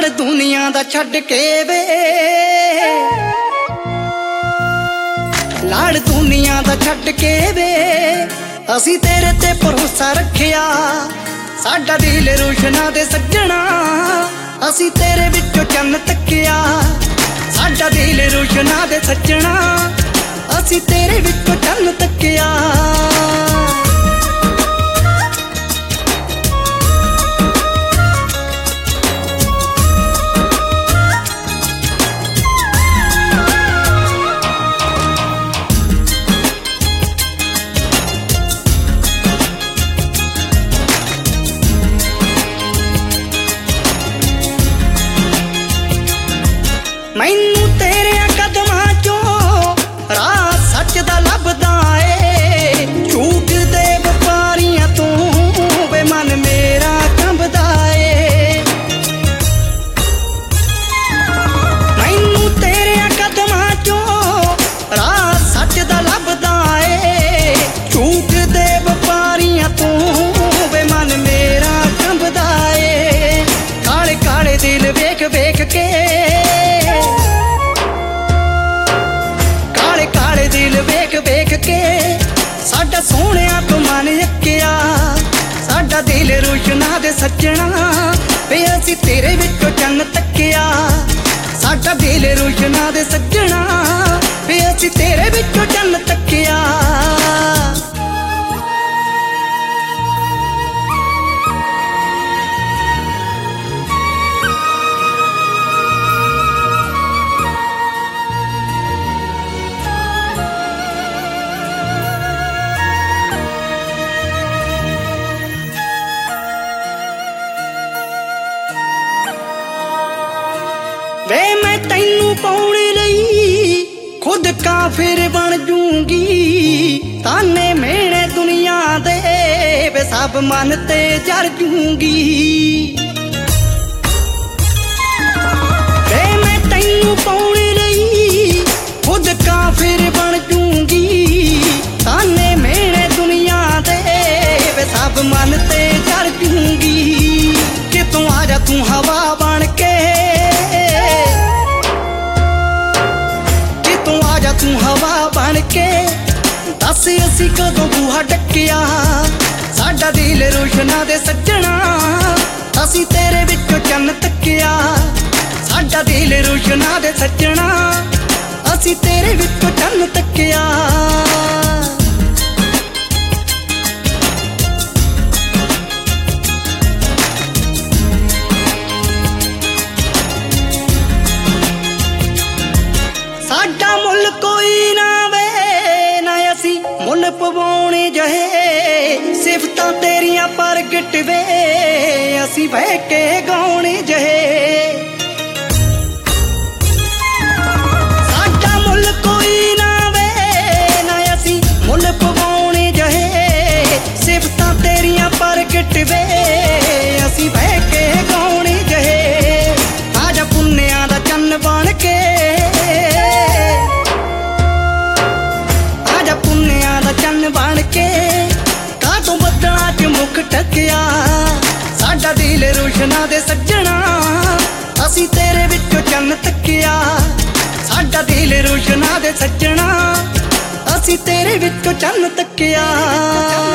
ਲਾੜ ਦੁਨੀਆ ਦਾ ਛੱਡ ਕੇ ਵੇ, ਲਾੜ ਦੁਨੀਆ ਦਾ ਛੱਡ ਕੇ ਵੇ, ਅਸੀਂ ਤੇਰੇ ਤੇ ਭਰੋਸਾ ਰੱਖਿਆ। ਸਾਡਾ ਦਿਲ ਰੋਸ਼ਨਾ ਦੇ ਸੱਜਣਾ, ਅਸੀਂ ਤੇਰੇ ਵਿੱਚੋਂ ਚੰਨ ਤੱਕਿਆ। ਸਾਡਾ ਦਿਲ ਰੋਸ਼ਨਾ ਦੇ ਸੱਜਣਾ, ਅਸੀਂ ਤੇਰੇ ਵਿੱਚੋਂ ਚੰਨ ਤੱਕਿਆ। ਮੈਨੂੰ ਤੇਰਿਆਂ ਕਦਮਾਂ ਚੋਂ ਰਾਹ ਸੱਚ ਦਾ ਲੱਭਦਾ ਏ, ਝੂਠ ਦੇ ਵਪਾਰੀਆਂ ਤੋਂ ਵੇ ਮਨ ਮੇਰਾ ਕੰਬਦਾ ਏ। ਮੈਨੂੰ ਤੇਰਿਆਂ ਕਦਮਾਂ ਚੋਂ ਰਾਹ ਸੱਚ ਦਾ ਲੱਭਦਾ ਏ, ਝੂਠ ਦੇ ਵਪਾਰੀਆਂ ਤੋਂ ਵੇ ਮਨ ਮੇਰਾ ਕੰਬਦਾ ਏ। ਕਾਲੇ ਕਾਲੇ ਦਿਲ ਵੇਖ ਵੇਖ ਕੇ, ਦਿਲ ਵੇਖ ਵੇਖ ਕੇ ਸਾਡਾ ਸੋਹਣਿਆ ਤੋਂ ਮਨ ਅੱਕਿਆ। ਸਾਡਾ ਦਿਲ ਰੋਸ਼ਨਾ ਦੇ ਸੱਜਣਾ ਵੇ, ਅਸੀਂ ਤੇਰੇ ਵਿੱਚੋਂ ਚੰਨ ਤੱਕਿਆ। ਸਾਡਾ ਦਿਲ ਰੋਸ਼ਨਾ ਦੇ ਸੱਜਣਾ ਵੇ, ਅਸੀਂ ਤੇਰੇ ਵਿੱਚੋਂ ਚੰਨ ਤੱਕਿਆ। ਵੇ ਮੈਂ ਤੈਨੂੰ ਪਾਉਣ ਲਈ ਖੁਦ ਕਾਫਿਰ ਬਣ ਜੂੰਗੀ। ਤਾਨੇ ਮਿਹਣੇ ਦੁਨੀਆ ਦੇ ਵੇ ਸਭ ਮਨ ਤੇ ਜਰ ਜੂੰਗੀ। ਵੇ ਮੈਂ ਤੈਨੂੰ ਪਾਉਣ ਲਈ ਖੁਦ ਕਾਫਿਰ ਬਣ ਜੂੰਗੀ। ਤਾਨੇ ਮਿਹਣੇ ਦੁਨੀਆ ਦੇ ਵੇ ਸਭ ਮਨ ਤੇ ਜਰ ਜੂੰਗੀ। ਕਿਤੋਂ ਆ ਜਾ ਤੂੰ ਹਵਾ ਬਣ ਕੇ, ਤੂੰ ਹਵਾ ਬਣ ਕੇ ਦੱਸ ਅਸੀਂ ਕਦੋਂ ਬੂਹਾ ਢੱਕਿਆ। ਸਾਡਾ ਦਿਲ ਰੋਸ਼ਨਾ ਦੇ ਸੱਜਣਾ, ਅਸੀਂ ਤੇਰੇ ਵਿੱਚੋਂ ਚੰਨ ਤੱਕਿਆ। ਸਾਡਾ ਦਿਲ ਰੋਸ਼ਨਾ ਦੇ ਸੱਜਣਾ, ਅਸੀਂ ਤੇਰੇ ਵਿੱਚੋਂ ਚੰਨ ਤੱਕਿਆ। ਸਾਡਾ ਮੁੱਲ ਕੋਈ ਨਾ ਵੇ, ਨਾ ਅਸੀਂ ਮੁੱਲ ਪਵਾਉਣੇ ਜਹੇ। ਸਿਫਤਾਂ ਤੇਰੀਆਂ ਪ੍ਰਗਟ ਵੇ, ਅਸੀਂ ਬਹਿ ਕੇ ਗਾਉਣੇ ਜਹੇ। ਸਾਡਾ ਮੁੱਲ ਕੋਈ ਨਾ ਵੇ, ਨਾ ਅਸੀਂ ਮੁੱਲ ਪਵਾਉਣੇ ਜਹੇ। ਸਿਫਤਾਂ ਤੇਰੀਆਂ ਪ੍ਰਗਟ ਵੇ, ਅਸੀਂ ਬਹਿ ਕੇ ਗਾਉਣੇ ਜਹੇ। ਆਜਾ ਪੁੰਨਿਆਂ ਦਾ ਚੰਨ ਬਣ ਕੇ, ਚੰਨ ਬਣ ਕੇ ਕਾਹਤੋਂ ਬੱਦਲਾਂ 'ਚ ਮੁੱਖ ਟਕਿਆ। ਸਾਡਾ ਦਿਲ ਰੋਸ਼ਨਾ ਦੇ ਸੱਜਣਾ, ਅਸੀਂ ਤੇਰੇ ਵਿੱਚੋਂ ਚੰਨ ਤੱਕਿਆ। ਸਾਡਾ ਦਿਲ ਰੋਸ਼ਨਾ ਦੇ ਸੱਜਣਾ, ਅਸੀਂ ਤੇਰੇ ਵਿੱਚੋਂ ਚੰਨ ਤੱਕਿਆ।